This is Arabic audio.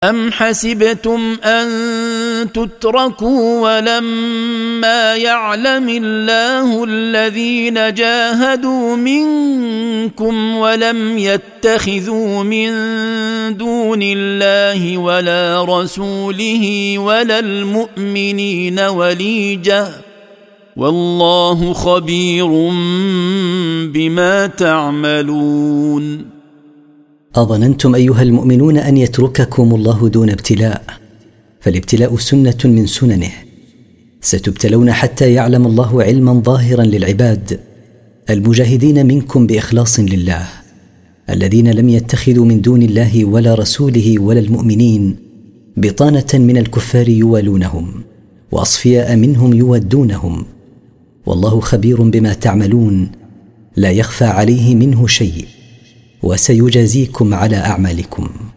أم حسبتم أن تتركوا ولما يعلم الله الذين جاهدوا منكم ولم يتخذوا من دون الله ولا رسوله ولا المؤمنين وليجة والله خبير بما تعملون. أظننتم أيها المؤمنون أن يترككم الله دون ابتلاء؟ فالابتلاء سنة من سننه، ستبتلون حتى يعلم الله علما ظاهرا للعباد المجاهدين منكم بإخلاص لله، الذين لم يتخذوا من دون الله ولا رسوله ولا المؤمنين بطانة من الكفار يوالونهم وأصفياء منهم يودونهم، والله خبير بما تعملون لا يخفى عليه منه شيء، وسيجازيكم على أعمالكم.